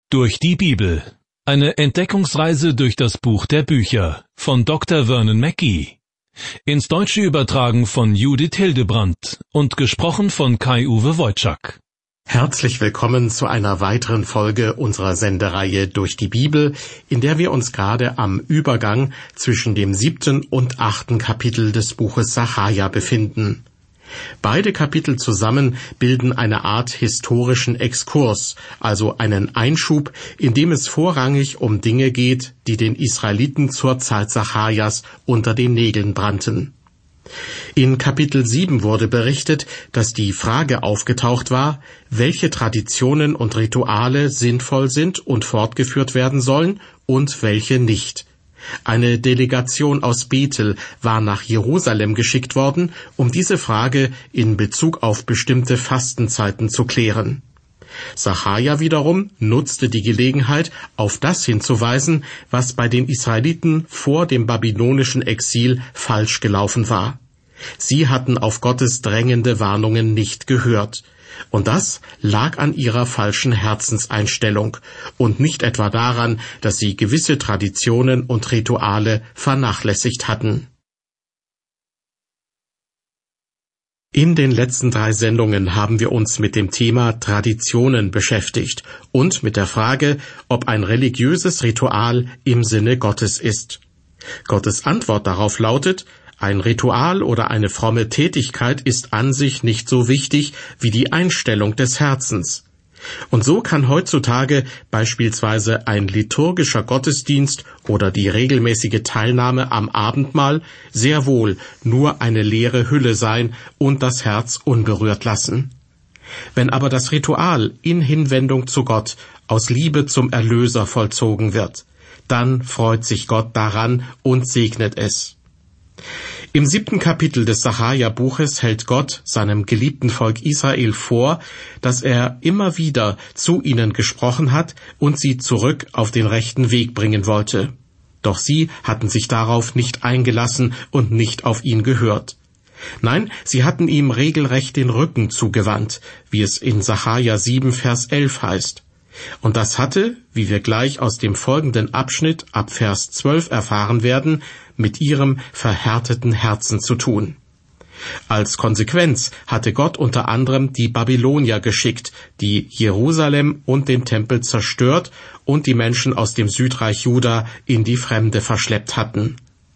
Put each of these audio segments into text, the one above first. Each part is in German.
Durch die Bibel. Eine Entdeckungsreise durch das Buch der Bücher von Dr. Vernon Mackey. Ins Deutsche übertragen von Judith Hildebrandt und gesprochen von Kai-Uwe Wojczak. Herzlich willkommen zu einer weiteren Folge unserer Sendereihe Durch die Bibel, in der wir uns gerade am Übergang zwischen dem 7. und 8. Kapitel des Buches Sacharja befinden. Beide Kapitel zusammen bilden eine Art historischen Exkurs, also einen Einschub, in dem es vorrangig um Dinge geht, die den Israeliten zur Zeit Sacharjas unter den Nägeln brannten. In Kapitel 7 wurde berichtet, dass die Frage aufgetaucht war, welche Traditionen und Rituale sinnvoll sind und fortgeführt werden sollen und welche nicht. Eine Delegation aus Bethel war nach Jerusalem geschickt worden, um diese Frage in Bezug auf bestimmte Fastenzeiten zu klären. Sacharja wiederum nutzte die Gelegenheit, auf das hinzuweisen, was bei den Israeliten vor dem babylonischen Exil falsch gelaufen war. Sie hatten auf Gottes drängende Warnungen nicht gehört. Und das lag an ihrer falschen Herzenseinstellung und nicht etwa daran, dass sie gewisse Traditionen und Rituale vernachlässigt hatten. In den letzten 3 Sendungen haben wir uns mit dem Thema Traditionen beschäftigt und mit der Frage, ob ein religiöses Ritual im Sinne Gottes ist. Gottes Antwort darauf lautet: Ein Ritual oder eine fromme Tätigkeit ist an sich nicht so wichtig wie die Einstellung des Herzens. Und so kann heutzutage beispielsweise ein liturgischer Gottesdienst oder die regelmäßige Teilnahme am Abendmahl sehr wohl nur eine leere Hülle sein und das Herz unberührt lassen. Wenn aber das Ritual in Hinwendung zu Gott aus Liebe zum Erlöser vollzogen wird, dann freut sich Gott daran und segnet es. Im 7. Kapitel des Sacharja-Buches hält Gott seinem geliebten Volk Israel vor, dass er immer wieder zu ihnen gesprochen hat und sie zurück auf den rechten Weg bringen wollte. Doch sie hatten sich darauf nicht eingelassen und nicht auf ihn gehört. Nein, sie hatten ihm regelrecht den Rücken zugewandt, wie es in Sacharja 7, Vers 11 heißt. Und das hatte, wie wir gleich aus dem folgenden Abschnitt ab Vers 12 erfahren werden, mit ihrem verhärteten Herzen zu tun. Als Konsequenz hatte Gott unter anderem die Babylonier geschickt, die Jerusalem und den Tempel zerstört und die Menschen aus dem Südreich Juda in die Fremde verschleppt hatten.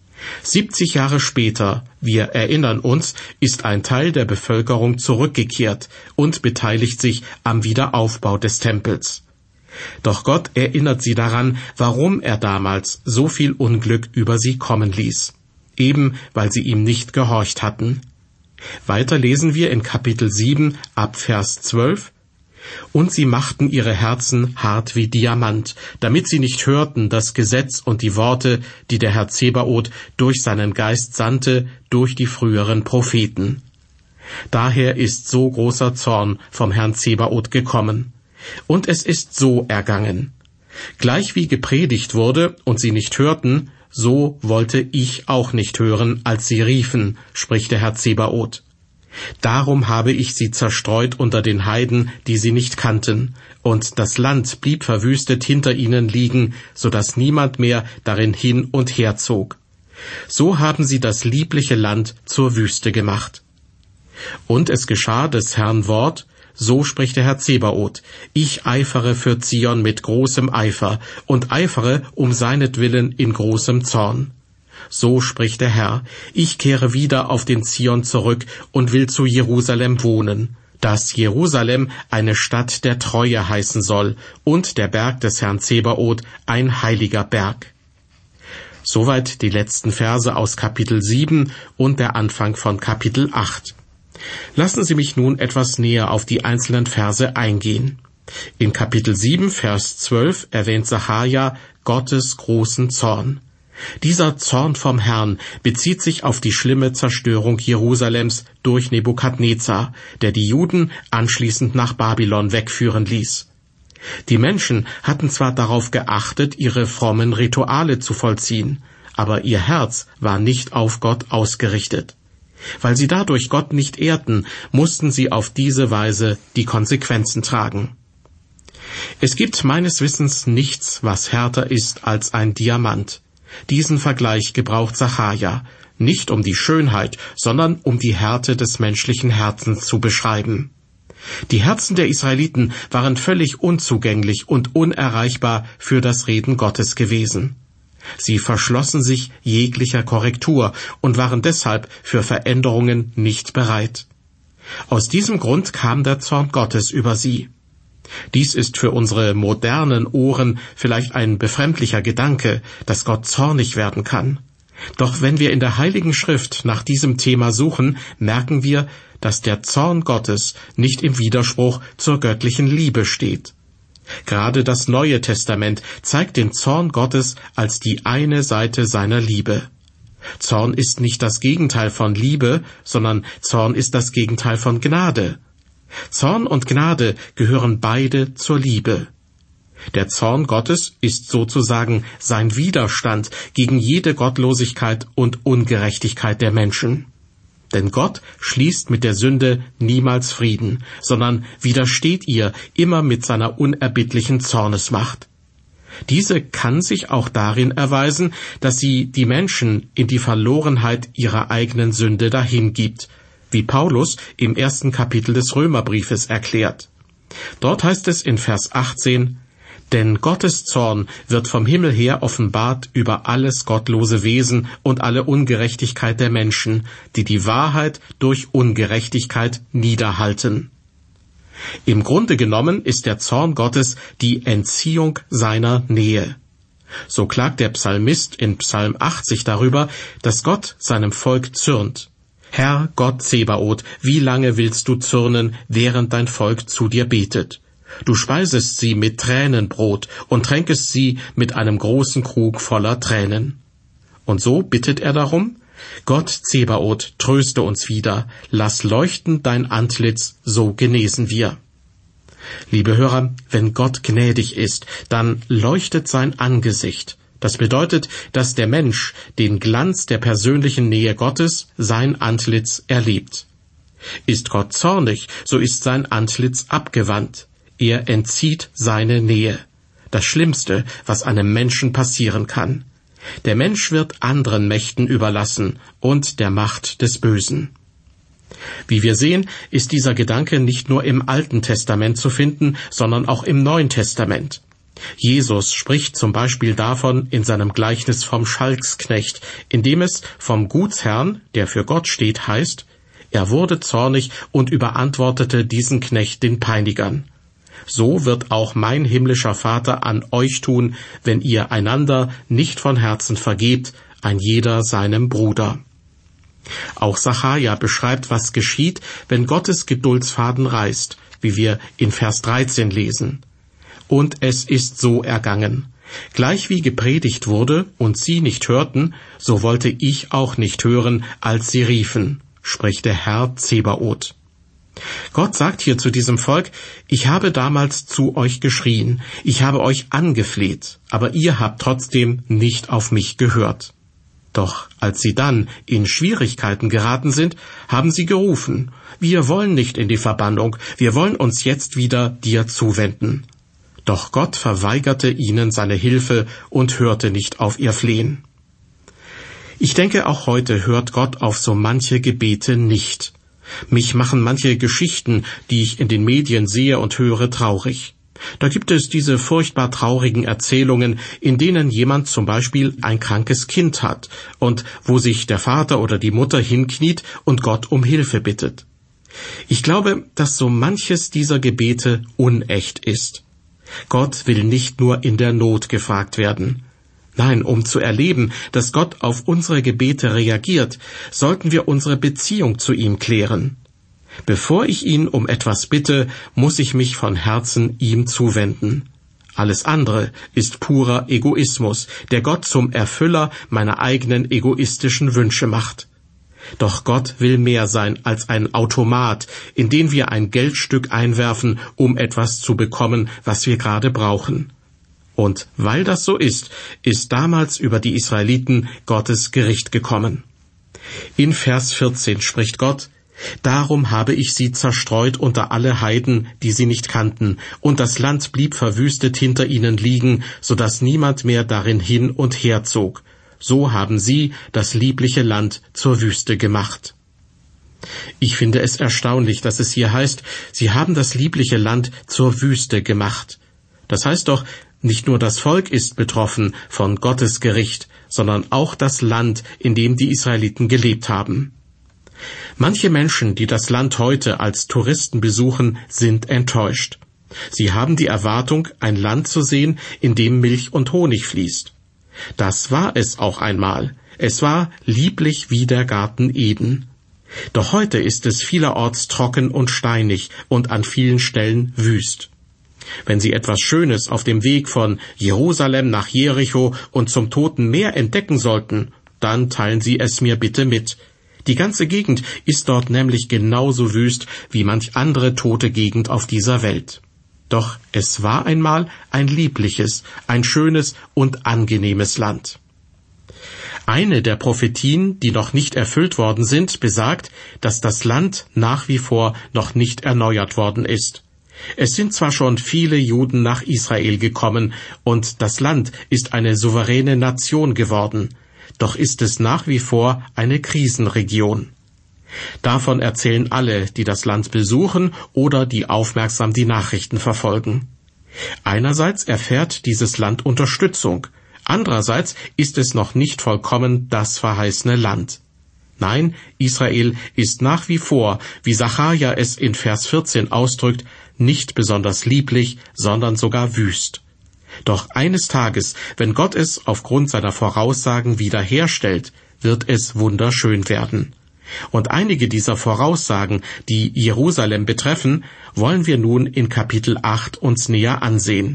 70 Jahre später, wir erinnern uns, ist ein Teil der Bevölkerung zurückgekehrt und beteiligt sich am Wiederaufbau des Tempels. Doch Gott erinnert sie daran, warum er damals so viel Unglück über sie kommen ließ. Eben, weil sie ihm nicht gehorcht hatten. Weiter lesen wir in Kapitel 7 ab Vers 12. Und sie machten ihre Herzen hart wie Diamant, damit sie nicht hörten das Gesetz und die Worte, die der Herr Zebaoth durch seinen Geist sandte, durch die früheren Propheten. Daher ist so großer Zorn vom Herrn Zebaoth gekommen. Und es ist so ergangen. Gleich wie gepredigt wurde und sie nicht hörten, so wollte ich auch nicht hören, als sie riefen, spricht der Herr Zebaoth. Darum habe ich sie zerstreut unter den Heiden, die sie nicht kannten, und das Land blieb verwüstet hinter ihnen liegen, so dass niemand mehr darin hin und her zog. So haben sie das liebliche Land zur Wüste gemacht. Und es geschah des Herrn Wort: So spricht der Herr Zebaoth: Ich eifere für Zion mit großem Eifer und eifere um seinetwillen in großem Zorn. So spricht der Herr: Ich kehre wieder auf den Zion zurück und will zu Jerusalem wohnen, dass Jerusalem eine Stadt der Treue heißen soll und der Berg des Herrn Zebaoth ein heiliger Berg. Soweit die letzten Verse aus Kapitel 7 und der Anfang von Kapitel 8. Lassen Sie mich nun etwas näher auf die einzelnen Verse eingehen. In Kapitel 7, Vers 12 erwähnt Sacharja Gottes großen Zorn. Dieser Zorn vom Herrn bezieht sich auf die schlimme Zerstörung Jerusalems durch Nebukadnezar, der die Juden anschließend nach Babylon wegführen ließ. Die Menschen hatten zwar darauf geachtet, ihre frommen Rituale zu vollziehen, aber ihr Herz war nicht auf Gott ausgerichtet. Weil sie dadurch Gott nicht ehrten, mussten sie auf diese Weise die Konsequenzen tragen. Es gibt meines Wissens nichts, was härter ist als ein Diamant. Diesen Vergleich gebraucht Sacharja, nicht um die Schönheit, sondern um die Härte des menschlichen Herzens zu beschreiben. Die Herzen der Israeliten waren völlig unzugänglich und unerreichbar für das Reden Gottes gewesen. Sie verschlossen sich jeglicher Korrektur und waren deshalb für Veränderungen nicht bereit. Aus diesem Grund kam der Zorn Gottes über sie. Dies ist für unsere modernen Ohren vielleicht ein befremdlicher Gedanke, dass Gott zornig werden kann. Doch wenn wir in der Heiligen Schrift nach diesem Thema suchen, merken wir, dass der Zorn Gottes nicht im Widerspruch zur göttlichen Liebe steht. Gerade das Neue Testament zeigt den Zorn Gottes als die eine Seite seiner Liebe. Zorn ist nicht das Gegenteil von Liebe, sondern Zorn ist das Gegenteil von Gnade. Zorn und Gnade gehören beide zur Liebe. Der Zorn Gottes ist sozusagen sein Widerstand gegen jede Gottlosigkeit und Ungerechtigkeit der Menschen. Denn Gott schließt mit der Sünde niemals Frieden, sondern widersteht ihr immer mit seiner unerbittlichen Zornesmacht. Diese kann sich auch darin erweisen, dass sie die Menschen in die Verlorenheit ihrer eigenen Sünde dahingibt, wie Paulus im 1. Kapitel des Römerbriefes erklärt. Dort heißt es in Vers 18, denn Gottes Zorn wird vom Himmel her offenbart über alles gottlose Wesen und alle Ungerechtigkeit der Menschen, die die Wahrheit durch Ungerechtigkeit niederhalten. Im Grunde genommen ist der Zorn Gottes die Entziehung seiner Nähe. So klagt der Psalmist in Psalm 80 darüber, dass Gott seinem Volk zürnt. Herr Gott Zebaoth, wie lange willst du zürnen, während dein Volk zu dir betet? Du speisest sie mit Tränenbrot und tränkest sie mit einem großen Krug voller Tränen. Und so bittet er darum, Gott Zebaoth, tröste uns wieder, lass leuchten dein Antlitz, so genesen wir. Liebe Hörer, wenn Gott gnädig ist, dann leuchtet sein Angesicht. Das bedeutet, dass der Mensch den Glanz der persönlichen Nähe Gottes, sein Antlitz, erlebt. Ist Gott zornig, so ist sein Antlitz abgewandt. Er entzieht seine Nähe. Das Schlimmste, was einem Menschen passieren kann. Der Mensch wird anderen Mächten überlassen und der Macht des Bösen. Wie wir sehen, ist dieser Gedanke nicht nur im Alten Testament zu finden, sondern auch im Neuen Testament. Jesus spricht zum Beispiel davon in seinem Gleichnis vom Schalksknecht, in dem es vom Gutsherrn, der für Gott steht, heißt, er wurde zornig und überantwortete diesen Knecht den Peinigern. So wird auch mein himmlischer Vater an euch tun, wenn ihr einander nicht von Herzen vergebt, ein jeder seinem Bruder. Auch Sacharja beschreibt, was geschieht, wenn Gottes Geduldsfaden reißt, wie wir in Vers 13 lesen. Und es ist so ergangen. Gleich wie gepredigt wurde und sie nicht hörten, so wollte ich auch nicht hören, als sie riefen, spricht der Herr Zebaoth. Gott sagt hier zu diesem Volk, ich habe damals zu euch geschrien, ich habe euch angefleht, aber ihr habt trotzdem nicht auf mich gehört. Doch als sie dann in Schwierigkeiten geraten sind, haben sie gerufen, wir wollen nicht in die Verbannung, wir wollen uns jetzt wieder dir zuwenden. Doch Gott verweigerte ihnen seine Hilfe und hörte nicht auf ihr Flehen. Ich denke, auch heute hört Gott auf so manche Gebete nicht. Mich machen manche Geschichten, die ich in den Medien sehe und höre, traurig. Da gibt es diese furchtbar traurigen Erzählungen, in denen jemand zum Beispiel ein krankes Kind hat und wo sich der Vater oder die Mutter hinkniet und Gott um Hilfe bittet. Ich glaube, dass so manches dieser Gebete unecht ist. Gott will nicht nur in der Not gefragt werden. Nein, um zu erleben, dass Gott auf unsere Gebete reagiert, sollten wir unsere Beziehung zu ihm klären. Bevor ich ihn um etwas bitte, muss ich mich von Herzen ihm zuwenden. Alles andere ist purer Egoismus, der Gott zum Erfüller meiner eigenen egoistischen Wünsche macht. Doch Gott will mehr sein als ein Automat, in den wir ein Geldstück einwerfen, um etwas zu bekommen, was wir gerade brauchen. Und weil das so ist damals über die Israeliten Gottes Gericht gekommen. In Vers 14 spricht Gott, Darum habe ich sie zerstreut unter alle Heiden, die sie nicht kannten, und das Land blieb verwüstet hinter ihnen liegen, so dass niemand mehr darin hin und her zog. So haben sie das liebliche Land zur Wüste gemacht. Ich finde es erstaunlich, dass es hier heißt, sie haben das liebliche Land zur Wüste gemacht. Das heißt doch, nicht nur das Volk ist betroffen von Gottes Gericht, sondern auch das Land, in dem die Israeliten gelebt haben. Manche Menschen, die das Land heute als Touristen besuchen, sind enttäuscht. Sie haben die Erwartung, ein Land zu sehen, in dem Milch und Honig fließt. Das war es auch einmal. Es war lieblich wie der Garten Eden. Doch heute ist es vielerorts trocken und steinig und an vielen Stellen wüst. Wenn Sie etwas Schönes auf dem Weg von Jerusalem nach Jericho und zum Toten Meer entdecken sollten, dann teilen Sie es mir bitte mit. Die ganze Gegend ist dort nämlich genauso wüst wie manch andere tote Gegend auf dieser Welt. Doch es war einmal ein liebliches, ein schönes und angenehmes Land. Eine der Prophetien, die noch nicht erfüllt worden sind, besagt, dass das Land nach wie vor noch nicht erneuert worden ist. Es sind zwar schon viele Juden nach Israel gekommen und das Land ist eine souveräne Nation geworden, doch ist es nach wie vor eine Krisenregion. Davon erzählen alle, die das Land besuchen oder die aufmerksam die Nachrichten verfolgen. Einerseits erfährt dieses Land Unterstützung, andererseits ist es noch nicht vollkommen das verheißene Land. Nein, Israel ist nach wie vor, wie Sacharja es in Vers 14 ausdrückt, nicht besonders lieblich, sondern sogar wüst. Doch eines Tages, wenn Gott es aufgrund seiner Voraussagen wiederherstellt, wird es wunderschön werden. Und einige dieser Voraussagen, die Jerusalem betreffen, wollen wir nun in Kapitel 8 uns näher ansehen.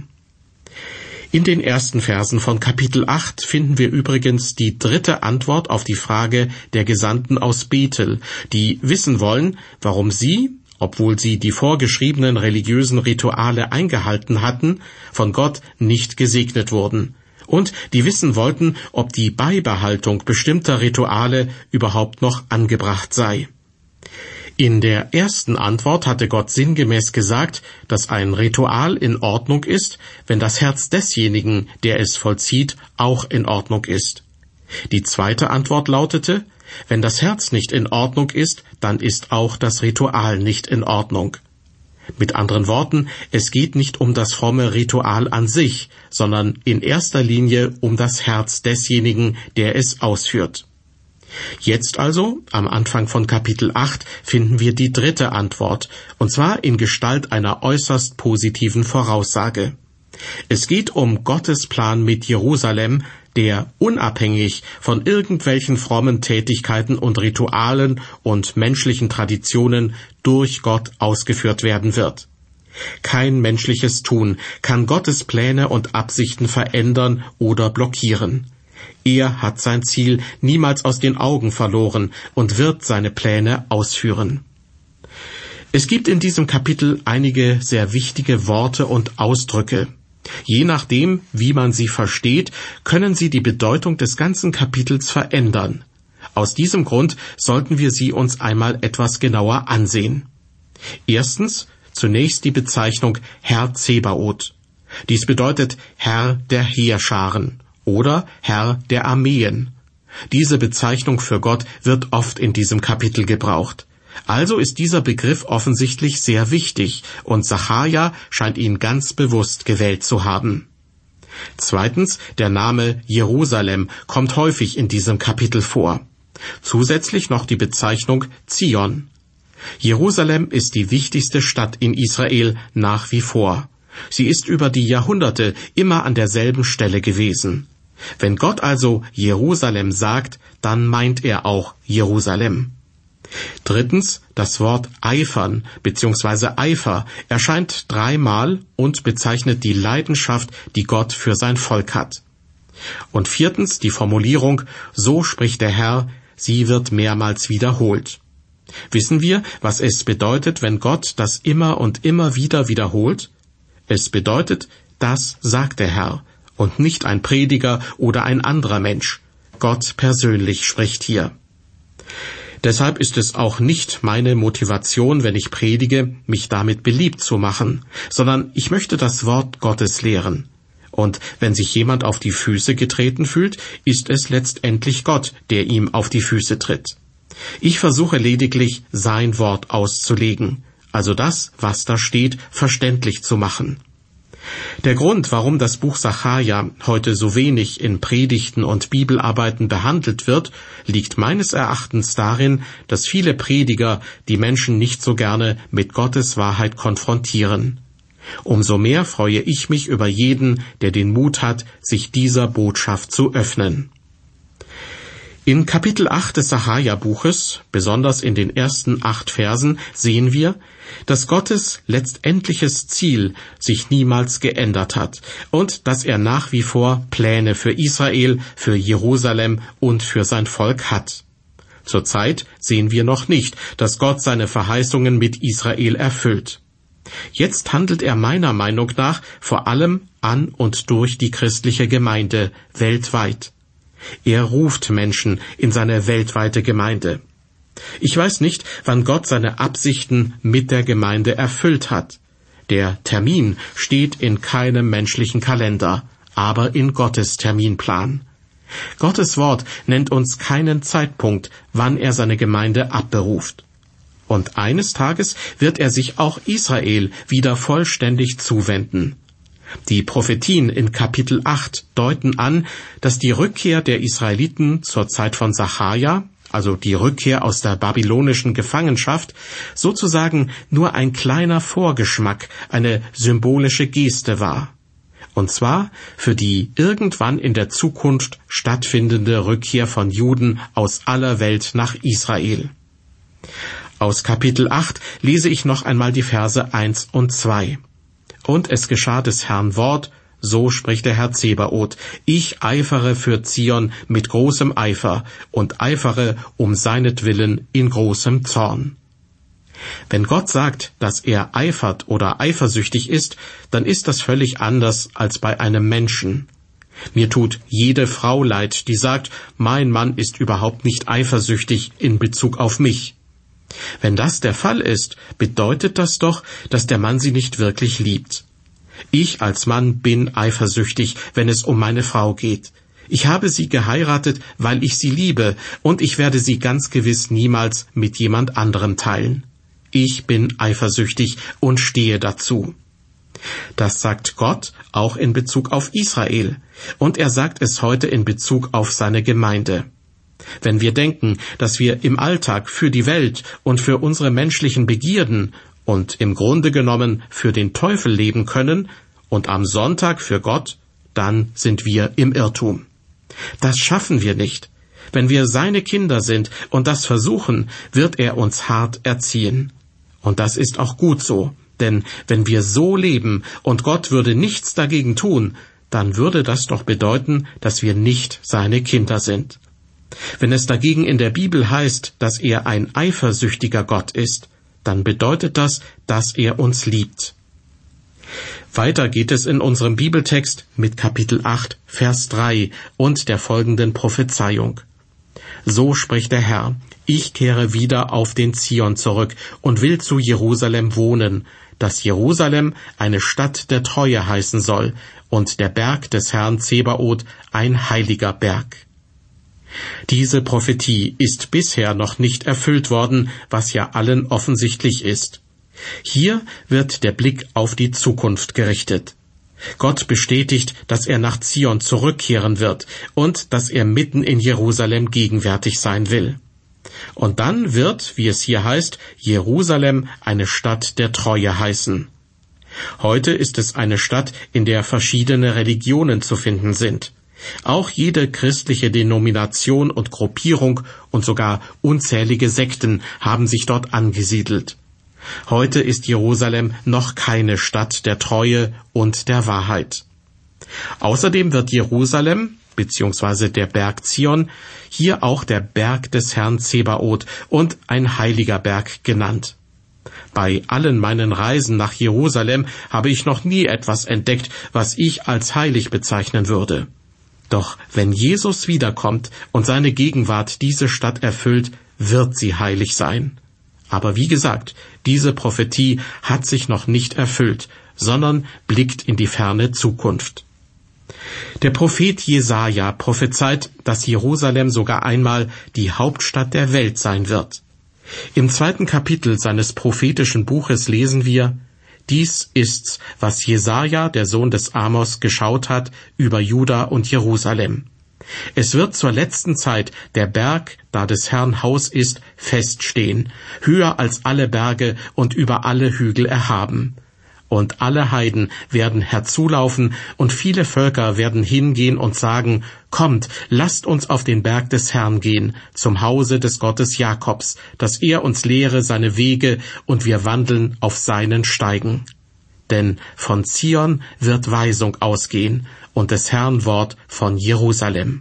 In den ersten Versen von Kapitel 8 finden wir übrigens die dritte Antwort auf die Frage der Gesandten aus Bethel, die wissen wollen, warum sie, obwohl sie die vorgeschriebenen religiösen Rituale eingehalten hatten, von Gott nicht gesegnet wurden. Und die wissen wollten, ob die Beibehaltung bestimmter Rituale überhaupt noch angebracht sei. In der ersten Antwort hatte Gott sinngemäß gesagt, dass ein Ritual in Ordnung ist, wenn das Herz desjenigen, der es vollzieht, auch in Ordnung ist. Die zweite Antwort lautete, wenn das Herz nicht in Ordnung ist, dann ist auch das Ritual nicht in Ordnung. Mit anderen Worten, es geht nicht um das fromme Ritual an sich, sondern in erster Linie um das Herz desjenigen, der es ausführt. Jetzt also, am Anfang von Kapitel 8, finden wir die dritte Antwort, und zwar in Gestalt einer äußerst positiven Voraussage. Es geht um Gottes Plan mit Jerusalem, der unabhängig von irgendwelchen frommen Tätigkeiten und Ritualen und menschlichen Traditionen durch Gott ausgeführt werden wird. Kein menschliches Tun kann Gottes Pläne und Absichten verändern oder blockieren. Er hat sein Ziel niemals aus den Augen verloren und wird seine Pläne ausführen. Es gibt in diesem Kapitel einige sehr wichtige Worte und Ausdrücke. Je nachdem, wie man sie versteht, können sie die Bedeutung des ganzen Kapitels verändern. Aus diesem Grund sollten wir sie uns einmal etwas genauer ansehen. Erstens, zunächst die Bezeichnung Herr Zebaoth. Dies bedeutet Herr der Heerscharen oder Herr der Armeen. Diese Bezeichnung für Gott wird oft in diesem Kapitel gebraucht. Also ist dieser Begriff offensichtlich sehr wichtig, und Sacharja scheint ihn ganz bewusst gewählt zu haben. Zweitens, der Name Jerusalem kommt häufig in diesem Kapitel vor. Zusätzlich noch die Bezeichnung Zion. Jerusalem ist die wichtigste Stadt in Israel nach wie vor. Sie ist über die Jahrhunderte immer an derselben Stelle gewesen. Wenn Gott also Jerusalem sagt, dann meint er auch Jerusalem. Drittens, das Wort eifern bzw. Eifer erscheint 3-mal und bezeichnet die Leidenschaft, die Gott für sein Volk hat. Und viertens, die Formulierung, so spricht der Herr, sie wird mehrmals wiederholt. Wissen wir, was es bedeutet, wenn Gott das immer und immer wieder wiederholt? Es bedeutet, das sagt der Herr und nicht ein Prediger oder ein anderer Mensch. Gott persönlich spricht hier. Deshalb ist es auch nicht meine Motivation, wenn ich predige, mich damit beliebt zu machen, sondern ich möchte das Wort Gottes lehren. Und wenn sich jemand auf die Füße getreten fühlt, ist es letztendlich Gott, der ihm auf die Füße tritt. Ich versuche lediglich, sein Wort auszulegen, also das, was da steht, verständlich zu machen. Der Grund, warum das Buch Sacharja heute so wenig in Predigten und Bibelarbeiten behandelt wird, liegt meines Erachtens darin, dass viele Prediger die Menschen nicht so gerne mit Gottes Wahrheit konfrontieren. Umso mehr freue ich mich über jeden, der den Mut hat, sich dieser Botschaft zu öffnen. In Kapitel 8 des Sacharja-Buches, besonders in den ersten 8 Versen, sehen wir, dass Gottes letztendliches Ziel sich niemals geändert hat und dass er nach wie vor Pläne für Israel, für Jerusalem und für sein Volk hat. Zurzeit sehen wir noch nicht, dass Gott seine Verheißungen mit Israel erfüllt. Jetzt handelt er meiner Meinung nach vor allem an und durch die christliche Gemeinde weltweit. Er ruft Menschen in seine weltweite Gemeinde. Ich weiß nicht, wann Gott seine Absichten mit der Gemeinde erfüllt hat. Der Termin steht in keinem menschlichen Kalender, aber in Gottes Terminplan. Gottes Wort nennt uns keinen Zeitpunkt, wann er seine Gemeinde abberuft. Und eines Tages wird er sich auch Israel wieder vollständig zuwenden. Die Prophetien in Kapitel 8 deuten an, dass die Rückkehr der Israeliten zur Zeit von Sacharja, also die Rückkehr aus der babylonischen Gefangenschaft, sozusagen nur ein kleiner Vorgeschmack, eine symbolische Geste war. Und zwar für die irgendwann in der Zukunft stattfindende Rückkehr von Juden aus aller Welt nach Israel. Aus Kapitel 8 lese ich noch einmal die Verse 1 und 2. Und es geschah des Herrn Wort, so spricht der Herr Zebaoth, ich eifere für Zion mit großem Eifer und eifere um seinetwillen in großem Zorn. Wenn Gott sagt, dass er eifert oder eifersüchtig ist, dann ist das völlig anders als bei einem Menschen. Mir tut jede Frau leid, die sagt, mein Mann ist überhaupt nicht eifersüchtig in Bezug auf mich. Wenn das der Fall ist, bedeutet das doch, dass der Mann sie nicht wirklich liebt. Ich als Mann bin eifersüchtig, wenn es um meine Frau geht. Ich habe sie geheiratet, weil ich sie liebe, und ich werde sie ganz gewiss niemals mit jemand anderem teilen. Ich bin eifersüchtig und stehe dazu. Das sagt Gott auch in Bezug auf Israel, und er sagt es heute in Bezug auf seine Gemeinde. Wenn wir denken, dass wir im Alltag für die Welt und für unsere menschlichen Begierden und im Grunde genommen für den Teufel leben können und am Sonntag für Gott, dann sind wir im Irrtum. Das schaffen wir nicht. Wenn wir seine Kinder sind und das versuchen, wird er uns hart erziehen. Und das ist auch gut so, denn wenn wir so leben und Gott würde nichts dagegen tun, dann würde das doch bedeuten, dass wir nicht seine Kinder sind. Wenn es dagegen in der Bibel heißt, dass er ein eifersüchtiger Gott ist, dann bedeutet das, dass er uns liebt. Weiter geht es in unserem Bibeltext mit Kapitel 8, Vers 3 und der folgenden Prophezeiung. So spricht der Herr, ich kehre wieder auf den Zion zurück und will zu Jerusalem wohnen, dass Jerusalem eine Stadt der Treue heißen soll und der Berg des Herrn Zebaoth ein heiliger Berg. Diese Prophetie ist bisher noch nicht erfüllt worden, was ja allen offensichtlich ist. Hier wird der Blick auf die Zukunft gerichtet. Gott bestätigt, dass er nach Zion zurückkehren wird und dass er mitten in Jerusalem gegenwärtig sein will. Und dann wird, wie es hier heißt, Jerusalem eine Stadt der Treue heißen. Heute ist es eine Stadt, in der verschiedene Religionen zu finden sind. Auch jede christliche Denomination und Gruppierung und sogar unzählige Sekten haben sich dort angesiedelt. Heute ist Jerusalem noch keine Stadt der Treue und der Wahrheit. Außerdem wird Jerusalem, beziehungsweise der Berg Zion, hier auch der Berg des Herrn Zebaoth und ein heiliger Berg genannt. Bei allen meinen Reisen nach Jerusalem habe ich noch nie etwas entdeckt, was ich als heilig bezeichnen würde. Doch wenn Jesus wiederkommt und seine Gegenwart diese Stadt erfüllt, wird sie heilig sein. Aber wie gesagt, diese Prophetie hat sich noch nicht erfüllt, sondern blickt in die ferne Zukunft. Der Prophet Jesaja prophezeit, dass Jerusalem sogar einmal die Hauptstadt der Welt sein wird. Im 2. Kapitel seines prophetischen Buches lesen wir: Dies ist's, was Jesaja, der Sohn des Amos, geschaut hat über Juda und Jerusalem. Es wird zur letzten Zeit der Berg, da des Herrn Haus ist, feststehen, höher als alle Berge und über alle Hügel erhaben. Und alle Heiden werden herzulaufen, und viele Völker werden hingehen und sagen: Kommt, lasst uns auf den Berg des Herrn gehen, zum Hause des Gottes Jakobs, dass er uns lehre seine Wege, und wir wandeln auf seinen Steigen. Denn von Zion wird Weisung ausgehen, und des Herrn Wort von Jerusalem.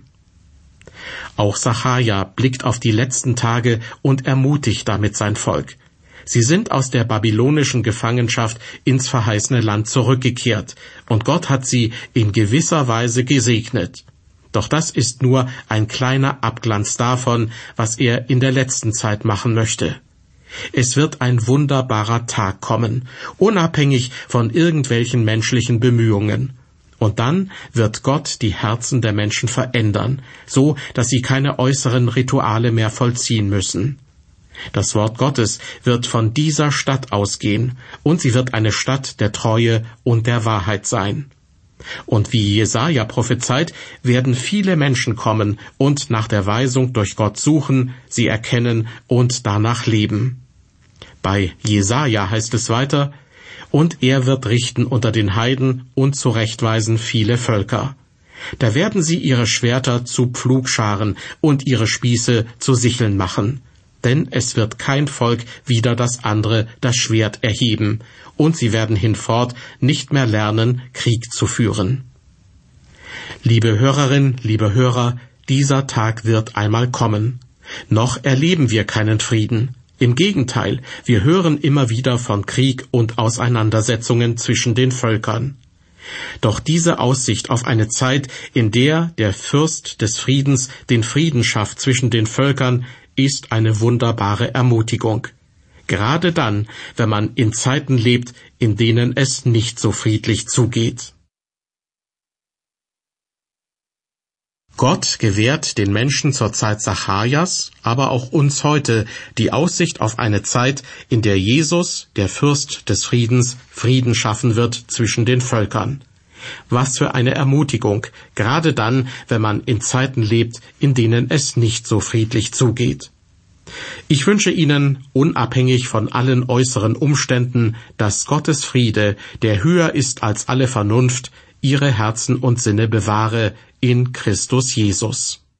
Auch Sacharja blickt auf die letzten Tage und ermutigt damit sein Volk. Sie sind aus der babylonischen Gefangenschaft ins verheißene Land zurückgekehrt, und Gott hat sie in gewisser Weise gesegnet. Doch das ist nur ein kleiner Abglanz davon, was er in der letzten Zeit machen möchte. Es wird ein wunderbarer Tag kommen, unabhängig von irgendwelchen menschlichen Bemühungen. Und dann wird Gott die Herzen der Menschen verändern, so dass sie keine äußeren Rituale mehr vollziehen müssen. Das Wort Gottes wird von dieser Stadt ausgehen, und sie wird eine Stadt der Treue und der Wahrheit sein. Und wie Jesaja prophezeit, werden viele Menschen kommen und nach der Weisung durch Gott suchen, sie erkennen und danach leben. Bei Jesaja heißt es weiter: Und er wird richten unter den Heiden und zurechtweisen viele Völker. Da werden sie ihre Schwerter zu Pflugscharen und ihre Spieße zu Sicheln machen. Denn es wird kein Volk wider das andere das Schwert erheben, und sie werden hinfort nicht mehr lernen, Krieg zu führen. Liebe Hörerin, liebe Hörer, dieser Tag wird einmal kommen. Noch erleben wir keinen Frieden. Im Gegenteil, wir hören immer wieder von Krieg und Auseinandersetzungen zwischen den Völkern. Doch diese Aussicht auf eine Zeit, in der der Fürst des Friedens den Frieden schafft zwischen den Völkern, ist eine wunderbare Ermutigung. Gerade dann, wenn man in Zeiten lebt, in denen es nicht so friedlich zugeht. Gott gewährt den Menschen zur Zeit Sacharjas, aber auch uns heute, die Aussicht auf eine Zeit, in der Jesus, der Fürst des Friedens, Frieden schaffen wird zwischen den Völkern. Was für eine Ermutigung, gerade dann, wenn man in Zeiten lebt, in denen es nicht so friedlich zugeht. Ich wünsche Ihnen, unabhängig von allen äußeren Umständen, dass Gottes Friede, der höher ist als alle Vernunft, Ihre Herzen und Sinne bewahre in Christus Jesus.